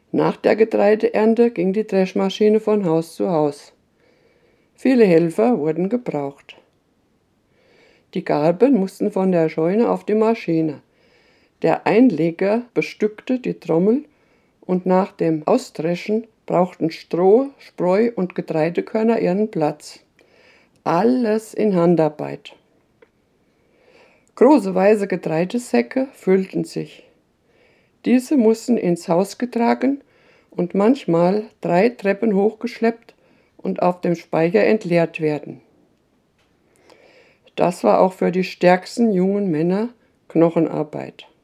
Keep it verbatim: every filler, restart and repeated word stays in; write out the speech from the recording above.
Nach der Getreideernte ging die Dreschmaschine von Haus zu Haus. Viele Helfer wurden gebraucht. Die Garben mussten von der Scheune auf die Maschine. Der Einleger bestückte die Trommel und nach dem Ausdreschen brauchten Stroh, Spreu und Getreidekörner ihren Platz. Alles in Handarbeit. Große weiße Getreidesäcke füllten sich. Diese mussten ins Haus getragen und manchmal drei Treppen hochgeschleppt und auf dem Speicher entleert werden. Das war auch für die stärksten jungen Männer Knochenarbeit.